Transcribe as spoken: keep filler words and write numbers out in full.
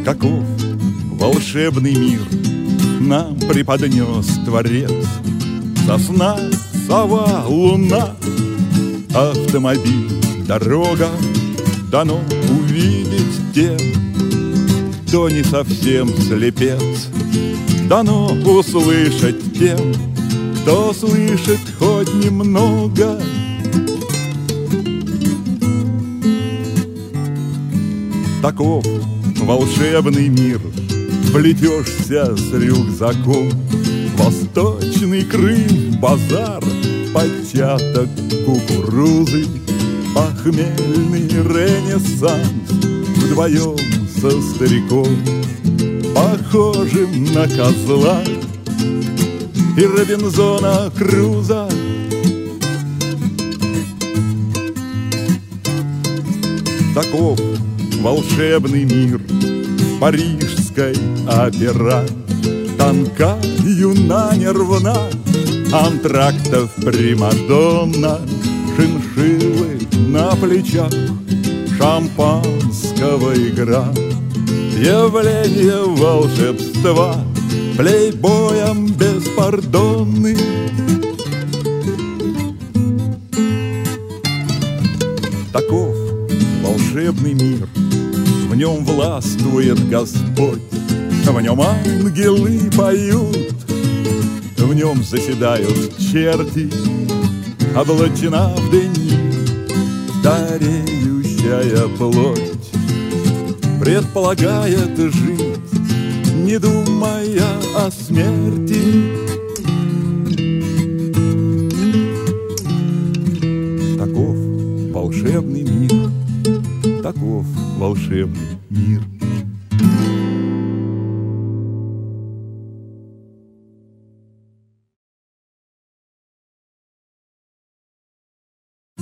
Каков волшебный мир нам преподнес Творец. Сосна, сова, луна, автомобиль, дорога дано увидеть тем, кто не совсем слепец. Дано услышать тем, кто слышит хоть немного. Таков волшебный мир, плетешься с рюкзаком. Восточный Крым, базар, початок кукурузы, похмельный ренессанс вдвоем со стариком, похожим на козла и Робинзона Круза. Таков волшебный мир парижской опера. Танка, юна, нервна, антрактов примадонна, шиншиллы на плечах, шампанского игра, явление волшебства, плейбоем беспардонный. Таков волшебный мир, в нем властвует Господь, в нем ангелы поют, в нем заседают черти, облачена в дни стареющая плоть, предполагает жить, не думая о смерти. Таков волшебный мир, таков волшебный мир.